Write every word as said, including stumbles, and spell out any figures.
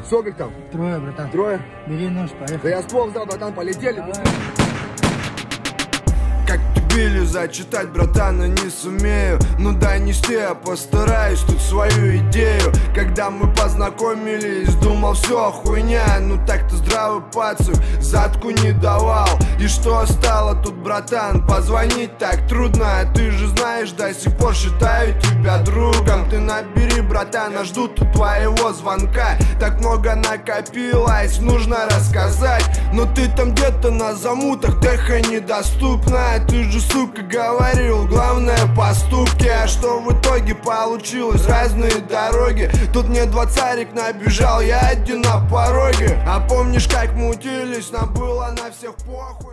Сколько их там? Трое, братан. Трое? Бери нож, Да поехали. я ствол взял, братан, полетели. Давай. Как били зачитать, братан, но не сумею. Ну дай нести, я постараюсь тут свою идею. Когда мы познакомились, думал, все хуйня. Ну так-то здравый пацан задку не давал. И что стало тут, братан, позвонить так трудно. А ты же знаешь, до сих пор считаю тебя другом. Ты набери, братан, а жду тут твоего звонка. Так много накопилось, нужно рассказать. Но ты там где-то на замутах, тэха недоступна. Ты же, сука, говорил, главное поступки. А что в итоге получилось? Разные дороги. Тут мне двадцарик набежал, я один на пороге. А помнишь, как мутились, нам было на всех похуй.